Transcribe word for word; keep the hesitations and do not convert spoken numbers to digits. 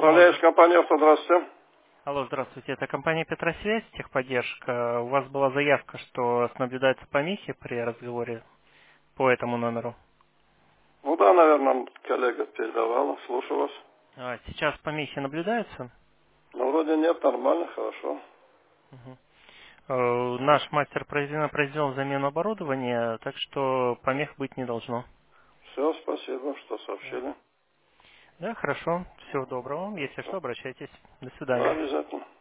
Алло, Управляющая компания «Авто», здравствуйте. алло, здравствуйте. Это компания «Петросвязь», техподдержка. У вас была заявка, что наблюдаются помехи при разговоре по этому номеру. Ну да, наверное, коллега передавала, слушаю вас. А, сейчас помехи наблюдаются? Ну, вроде нет, нормально, хорошо. Мгм. Э, Наш мастер произвел, произвел замену оборудования, так что помех быть не должно. Все, спасибо, что Да, сообщили. Да, хорошо. Всего доброго. Если что, Всё. обращайтесь. До Да, свидания. обязательно.